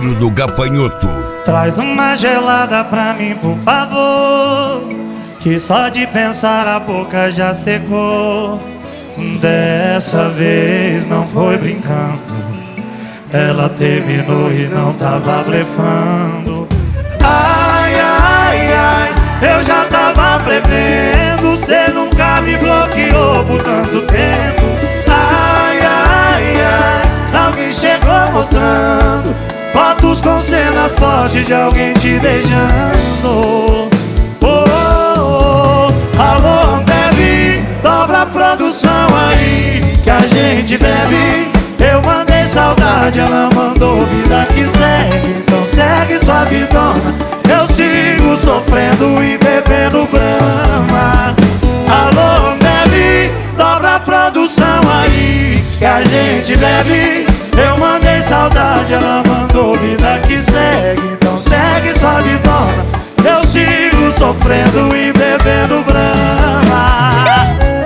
Saveiro do Gafanhoto. Traz uma gelada pra mim, por favor, que só de pensar a boca já secou. Dessa vez não foi brincando, ela terminou e não tava blefando. Ai, ai, ai, eu já tava prevendo, cê nunca me bloqueou por tanto tempo. Ai, ai, ai, alguém chegou mostrando fotos com cenas fortes de alguém te beijando. Oh, oh, oh, alô, Ambev, dobra a produção aí que a gente bebe. Eu mandei saudade, ela mandou vida que segue. Então segue sua vidona, eu sigo sofrendo e bebendo Brahma. Alô, Ambev, dobra a produção aí que a gente bebe. Eu mandei saudade, ela mandou vida que segue. Então segue sua vidona, eu sigo sofrendo e bebendo Brahma.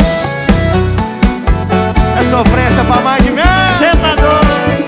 É sofrência pra mais de mim. Cê tá doido?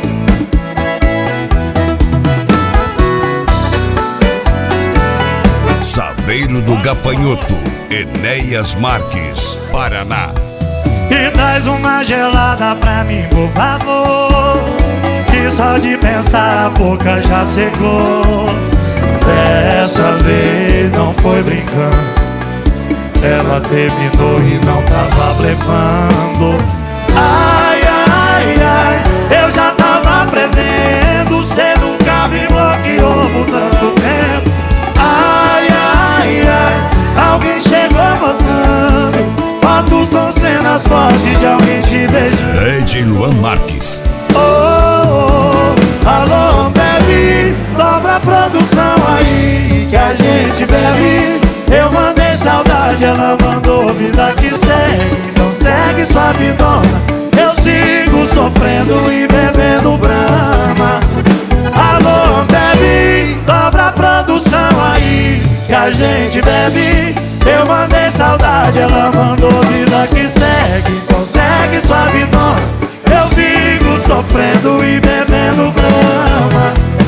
Saveiro do Gafanhoto, Enéas Marques, Paraná. E traz uma gelada pra mim, por favor, que só de pensar a boca já secou. Dessa vez não foi brincando, ela terminou e não tava blefando. Ai, ai, ai, eu já tava prevendo, cê nunca me bloqueou por tanto tempo. Ai, ai, ai, alguém chegou mostrando fotos com cenas fortes de alguém te beijando. Ed Luan Marques. Oh, oh, alô, Ambev, dobra a produção aí que a gente bebe. Eu mandei saudade, ela mandou vida que segue. Então segue sua vidona, eu sigo sofrendo e bebendo Brahma. Alô, Ambev, dobra a produção aí que a gente bebe. Eu mandei saudade, ela mandou vida que segue. Então segue sua vidona, eu sigo sofrendo e bebendo Brahma.